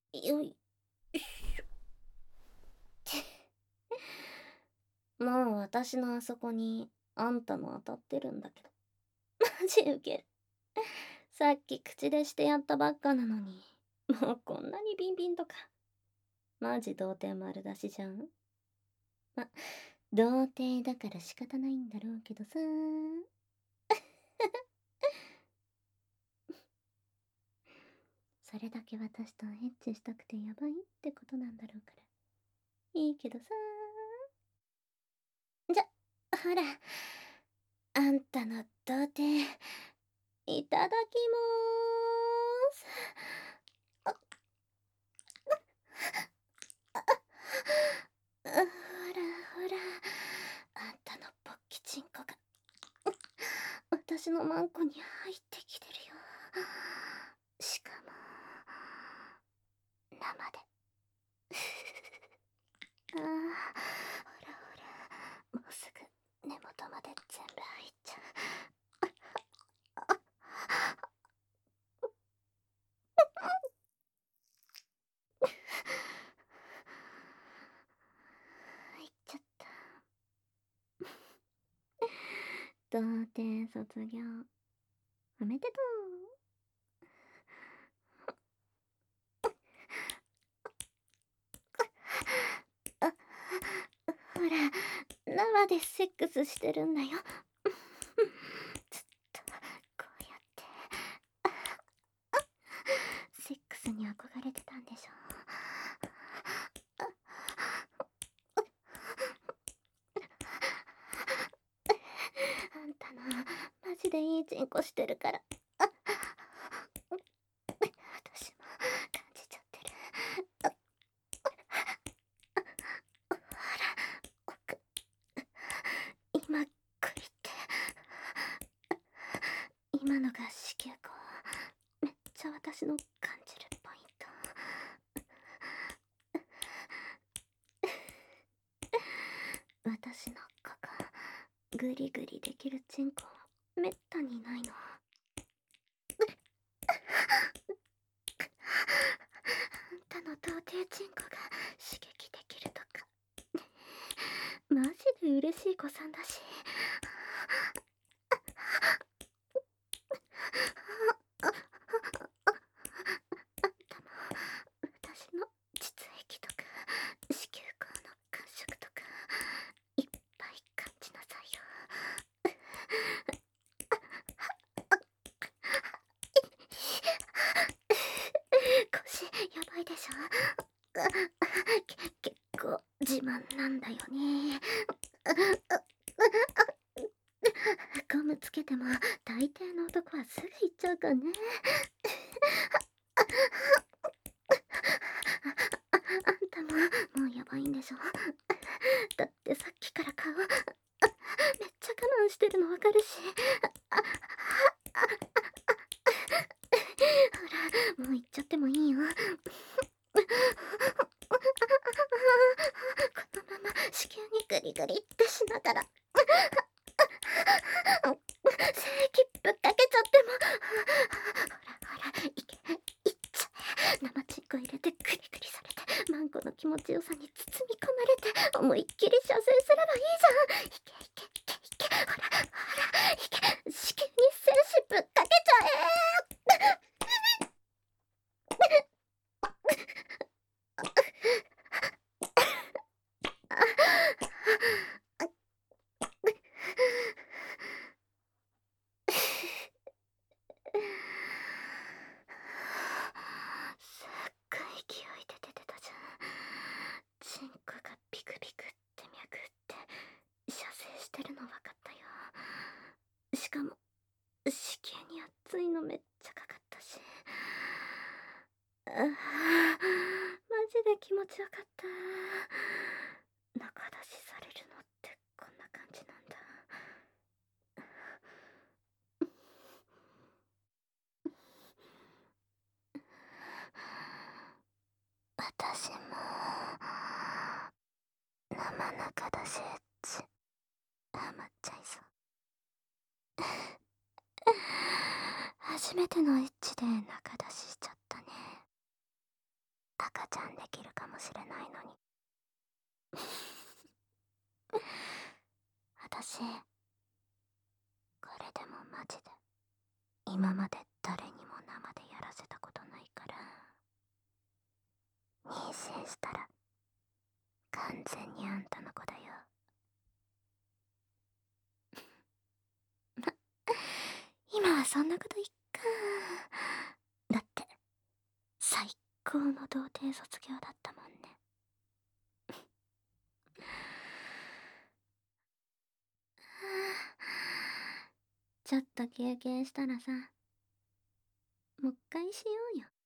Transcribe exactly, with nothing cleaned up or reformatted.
よいしょ。もう私のあそこにあんたの当たってるんだけど。マジウケる。さっき口でしてやったばっかなのに、もうこんなにビンビンとか。マジ童貞丸出しじゃん。ま、童貞だから仕方ないんだろうけどさ。それだけ私とエッチしたくてやばいってことなんだろうから。いいけどさ。じゃ、ほら。あんたの童貞、いただきまーす。あ、あ、あ、ほらほら。あんたのポッキチンコが、私のマンコに入ってきてるよ。しかも、生で。ああ、ほらほら。もうすぐ根元まで全部入っちゃう。入っちゃった。童貞卒業おめでとう。あ、ほら、生でセックスしてるんだよ。ずっとこうやってセックスに憧れてたんでしょ。あんたのマジでいいチンコしてるから、あ、私も感じちゃってる。あ、ほら、奥、今来いって。今のが子宮口。めっちゃ私の感じるポイント。私のここグリグリできるチンコめったにないの。あんたの童貞チンコが刺激できるとかマジで嬉しい子さんだし。あんたも私の膣液とか子宮口の感触とかいっぱい感じなさいよ。腰やばいでしょ。け結構自慢なんだよね。ゴムつけても大抵の男はすぐ行っちゃうからね。あ、あんたももうやばいんでしょ。だってさっきから顔めっちゃ我慢してるのわかるし。ほらもう行っちゃってもいいよ。このまま子宮にグリグリってしながら精液ぶっかけちゃっても。ほらほらいけ、いっちゃえ。生チンコ入れてグリグリされてマンコの気持ちよさに包み込まれて思いっきり射精すればいいじゃん。いけいけいけいけ。ほらほらいけ。子宮に精子ぶっかけちゃえ。すっごい勢いで出てたじゃん。チンコがビクビクって脈打って射精してるの分かったよ。しかも子宮に熱いのめっちゃかかったし。ああ、マジで気持ちよかった。中出しされるのってこんな感じなんだ。私も生中出しエッチハマっちゃいそう。初めてのエッチで中出ししちゃったね。 赤ちゃんできるかもしれないのに。私、これでもマジで今まで誰にも生でやらせたことないから、妊娠したら完全にあんたの子だよ。ま、今はそんなこといっか。だって最高の童貞卒業だったもんね。ちょっと休憩したらさ、もう一回しようよ。